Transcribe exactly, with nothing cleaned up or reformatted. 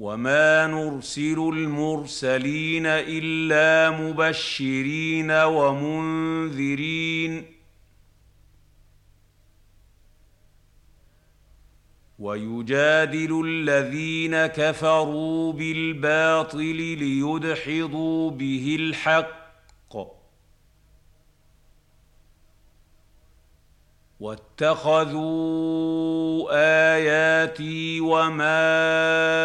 وما نرسل المرسلين إلا مبشرين ومنذرين ويجادل الذين كفروا بالباطل ليدحضوا به الحق واتخذوا آياتي وما